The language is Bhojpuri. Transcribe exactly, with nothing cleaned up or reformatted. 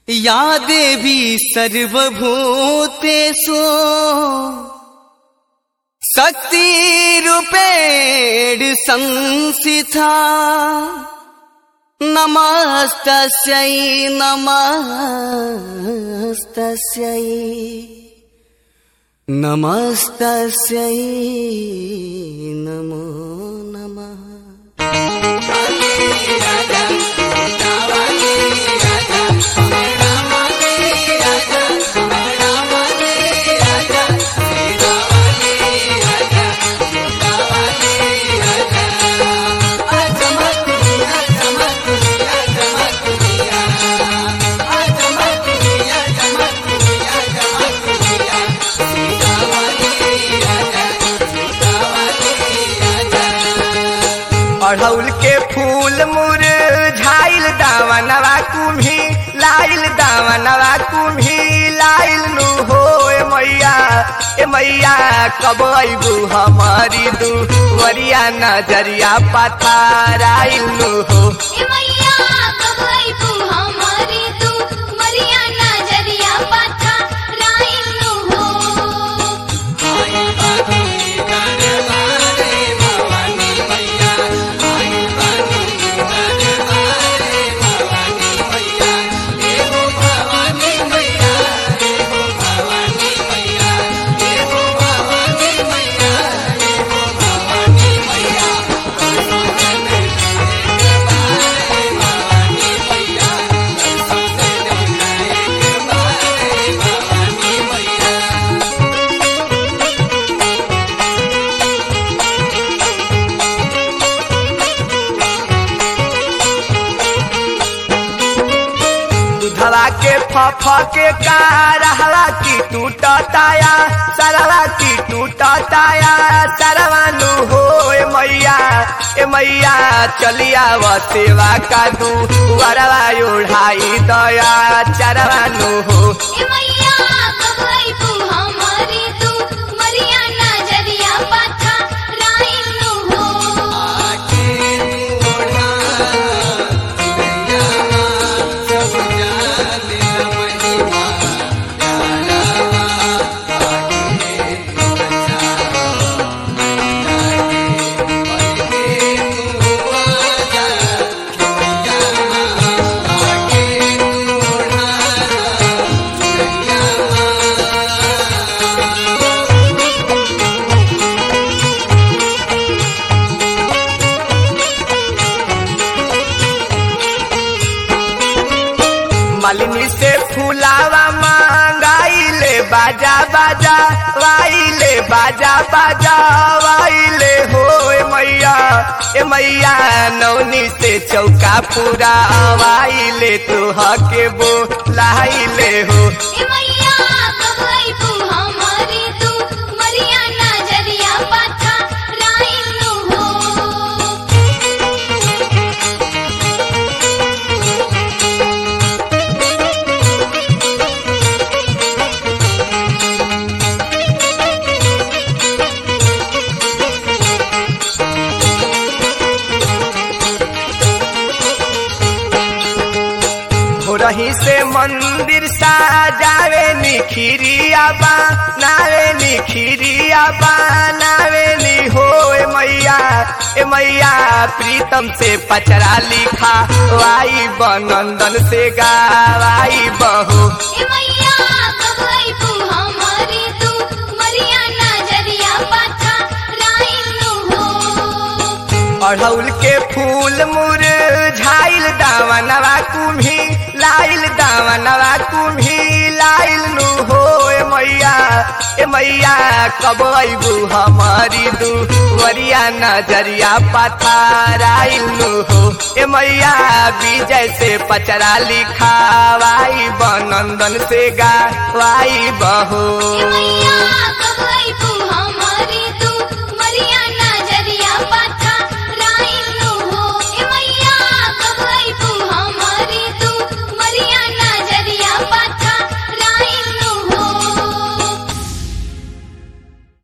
या देवी सर्वभूतेषु शक्तिरूपेण संस्थिता नमस्तस्यै नमस्तस्यै नमस्तस्यै नमो नमः। अड़हुल के फूल मुरझाइल दावनवा कुम्ही लाइल दावनवा कुम्ही लाइल नु हो ए मैया ए मैया कब अइबू हमारी दुवरिया नजरिया पथराइल नु हो ए मैया कब अइबू हमारी दुवरिया नजरिया पथराइल नु हो। हवा के फफ के कारहवा की टूटताया सरवा की टूटताया सरवानु हो ए मैया ए मैया चलिया व सेवा का दू वरवा उड़ाई दया चरवानु हो ए मैया कब अइबू हमारी दुवरिया नजरिया पथराइल नु हो। मालिनी से फूलावा मांगाइले बाजा बाजा वाइले बाजा बाजा वाइले हो ए मैया ए मैया नौनी से चौका पूरा वाइले तू हके बोलाइले हो ए मैया कब अइबू हमारी दुवरिया नजरिया पथराइल नु हो। रही से मंदिर साजावे निखिरिया बनावे निखिरिया बनावे नी हो ए मैया ए मैया प्रीतम से पचरा लिखा वाई बनंदन से गावाई बहू ए मैया कब अइबू हमारी दुवरिया नजरिया पथराइल नु हो। अड़हुल के फूल मुरझाइल दावनवा कुम्ही लाइल दावनवा कुम्ही लाइल नु हो ए मैया ए मैया कब अइबू हमारी दुवरिया नजरिया पथराइल नु हो ए मैया विजय से पचरा लिखावाई बनंदन से गावाई बहू ए मैया कब अइबू